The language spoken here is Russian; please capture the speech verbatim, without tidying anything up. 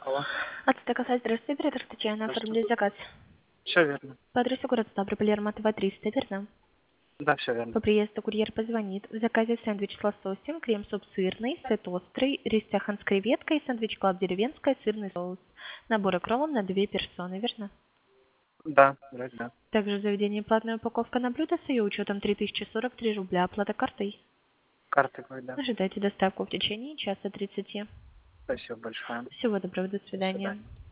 Алло. От Стекаса, здравствуйте, оператор Татьяна, оформили Здравствуйте. заказ. Все верно. По адресу город Ставрополь, Арматова триста, верно? Да, все верно. По приезду курьер позвонит. В заказе сэндвич с лососем, крем-суп сырный, сет острый, рис цахан с креветкой, сэндвич клаб деревенская, сырный соус. Набор икровым на две персоны, верно? Да, вроде да. Также в заведении платная упаковка на блюдо с ее учетом три тысячи сорок три рубля. Оплата картой. Карты вроде да. Ожидайте доставку в течение часа тридцати. Спасибо большое. Всего доброго, до До свидания. свидания.